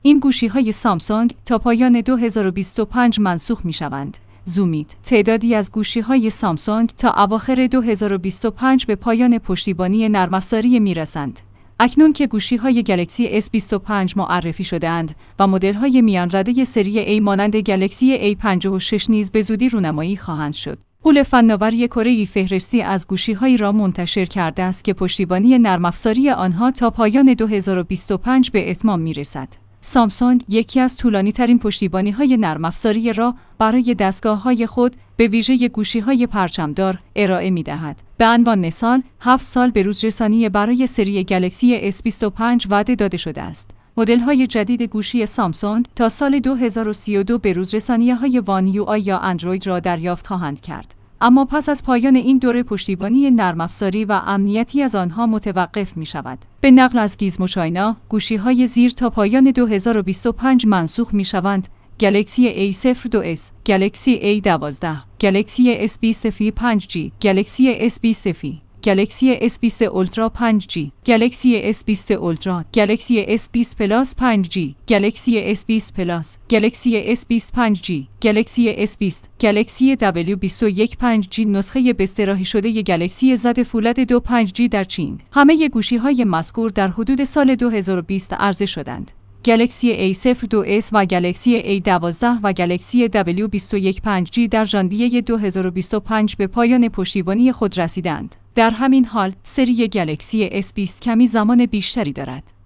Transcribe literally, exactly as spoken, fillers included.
این گوشی‌های سامسونگ تا پایان دو هزار و بیست و پنج منسوخ می‌شوند. زومید. تعدادی از گوشی‌های سامسونگ تا اواخر دو هزار و بیست و پنج به پایان پشتیبانی نرم افزاری می‌رسند. اکنون که گوشی‌های گلکسی اس بیست و پنج معرفی شده‌اند و مدل‌های میانرده سری A مانند گلکسی A پنجاه و شش نیز به زودی رونمایی خواهند شد. غول فناوری کره فهرستی از گوشی‌هایی را منتشر کرده است که پشتیبانی نرم افزاری آنها تا پایان دو هزار و بیست و پنج به اتمام می‌رسد. سامسونگ یکی از طولانی‌ترین پشتیبانی‌های نرم افزاری را برای دستگاه‌های خود به ویژه گوشی‌های پرچمدار ارائه می‌دهد. به عنوان مثال، هفت سال به روز رسانی برای سری گلکسی اس بیست و پنج وعده داده شده است. مدل‌های جدید گوشی سامسونگ تا سال دو هزار و سی و دو به روز رسانی‌های وان یو آی یا اندروید را دریافت خواهند کرد. اما پس از پایان این دوره پشتیبانی نرم افزاری و امنیتی از آنها متوقف می شود. به نقل از گیزمو چاینا، گوشی‌های زیر تا پایان دو هزار و بیست و پنج منسوخ می شوند: گلکسی ای صفر دو اس، گلکسی ای دوازده، گلکسی اس بیست فی پنج جی، گلکسی اس بیست فی، گلکسی اس بیست اولترا پنج جی، گلکسی اس بیست اولترا، گلکسی اس بیست پلاس پنج جی، گلکسی اس بیست پلاس، گلکسی اس بیست پنج جی، گلکسی اس بیست، گلکسی دبلیو بیست و یک پنج جی نسخه به اصطلاحی شده گلکسی زد فولاد دو پنج جی در چین. همه گوشی‌های مذکور در حدود سال دو هزار و بیست عرضه شدند. گلکسی ای صفر دو اس و گلکسی ای دوازده و گلکسی دبلیو بیست و یک پنج جی در ژانویه دو هزار و بیست و پنج به پایان پشتیبانی خود رسیدند. در همین حال، سری گلکسی اس بیست کمی زمان بیشتری دارد.